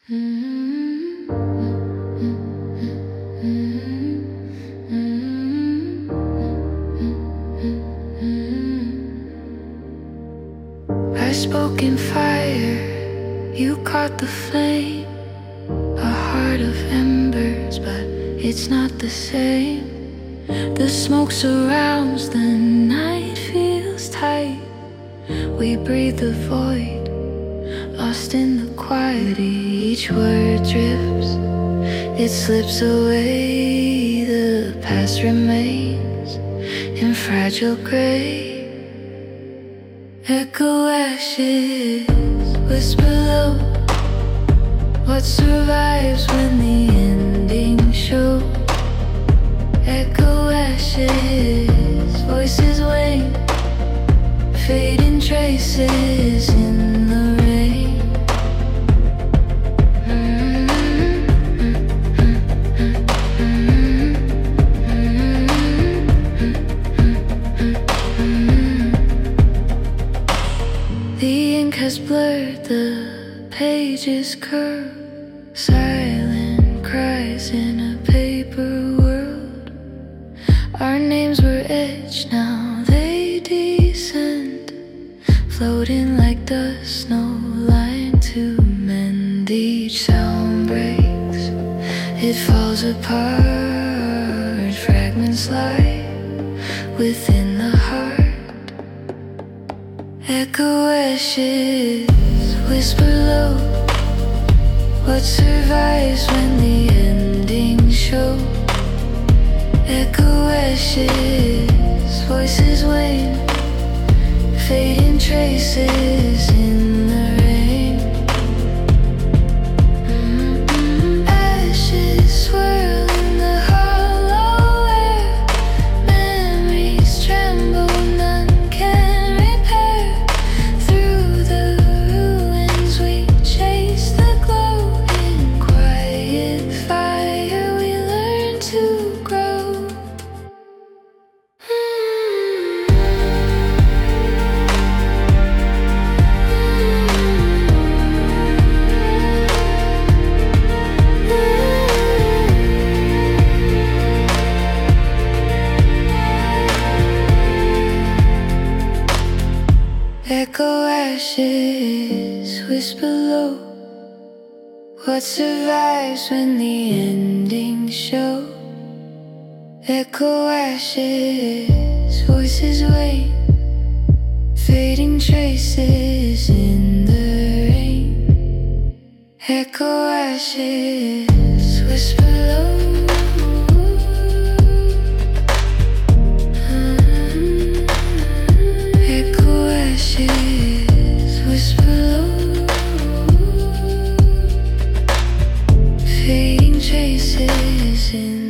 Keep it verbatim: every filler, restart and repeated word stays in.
I spoke in fire, you caught the flame. A heart of embers, but it's not the same. The smoke surrounds, the night feels tight. We breathe the void, lost in the quiet. Each word drifts, it slips away. The past remains in fragile gray. Echo ashes, whisper low. What survives when the ending shows? Echo ashes, voices wane, fading traces in the rain. The ink has blurred, the pages curve. Silent cries in a paper world. Our names were etched, now they descend, floating like dust, no line to mend. Each sound breaks, it falls apart. Fragments lie within the heart. Echo ashes, whisper low. What survives when the ending shows? Echo ashes, voices wane, fading traces in the rain. Mm-hmm. Ashes swirl in the hollow air. Memories tremble, none can repair. Through the ruins we chase the glow. In quiet fire we learn to grow. Echo ashes, whisper low. What survives when the ending show? Echo ashes, voices wane, fading traces in the rain. Echo ashes, whisper low. Whisper low, fading traces in